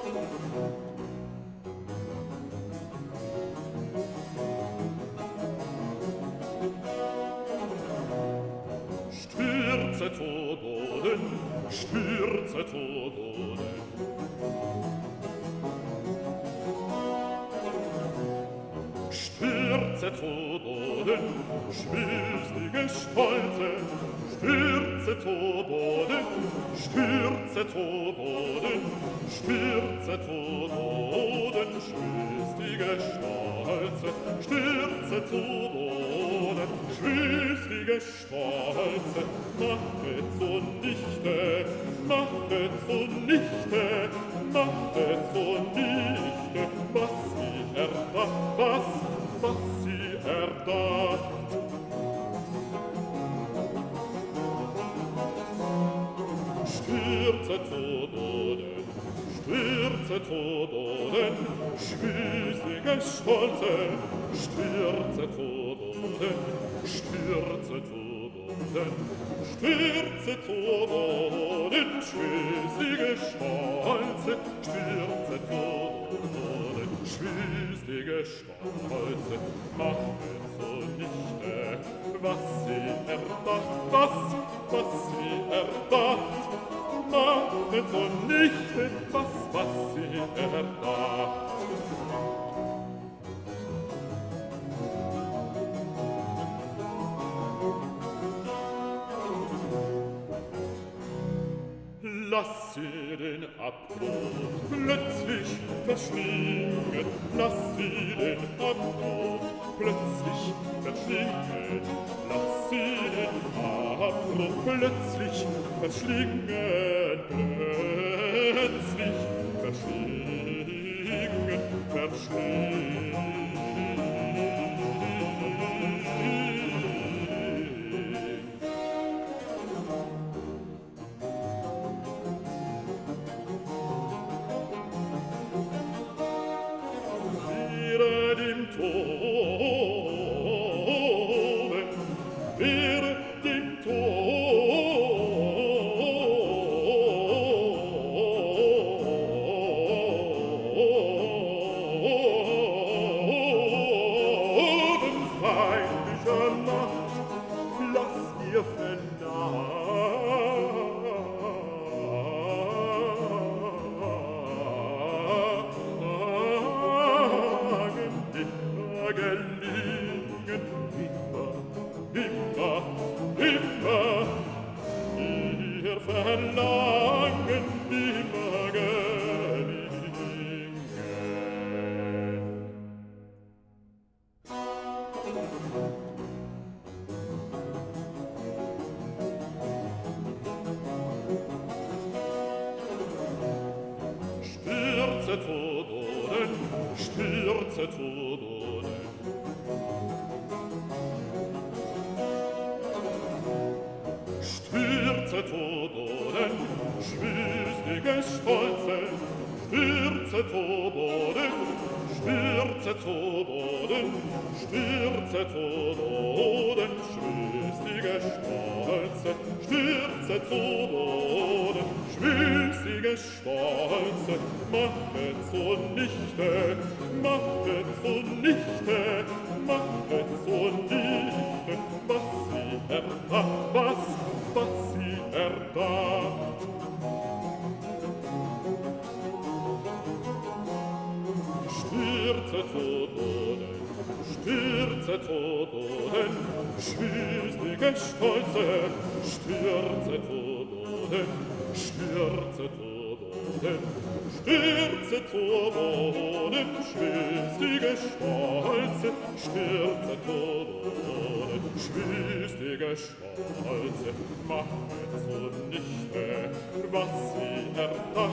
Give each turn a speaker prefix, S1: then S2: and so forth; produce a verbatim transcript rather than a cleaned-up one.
S1: Stürze zu Boden, stürze zu Boden. Stürze zu Boden, schwülstige Stolze. Stürze zu Boden, stürze zu Boden. Stürze zu Boden, schwülstige Stolze. Stürze zu Boden, schwülstige Stolze. Mache zunichte, mache zunichte, mache zunichte, was sie erdacht, was, was sie erdacht. Stürze zu Boden, stürze zu Boden, schwülstige Stolze. Stürze zu Boden, stürze zu Boden, stürze zu Boden, schwülstige Stolze. Stürze zu Boden, schwülstige Stolze. Mache zunichte, was sie erdacht, was, was sie erdacht. Mache zunichte, was, was sie erdacht. Lass sie den Abgrund plötzlich verschlingen, lass sie den Abgrund plötzlich verschlingen, lass sie den Abgrund plötzlich verschlingen, plötzlich verschlingen, verschlingen. Stolze, mache zunichte, was sie erdacht.